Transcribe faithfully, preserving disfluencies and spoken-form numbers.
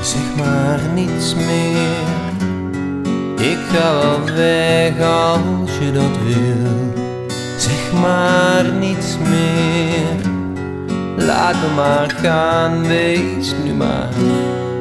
Zeg maar niets meer. Ik ga wel weg als je dat wil. Zeg maar niets meer. Laat me maar gaan, wees nu maar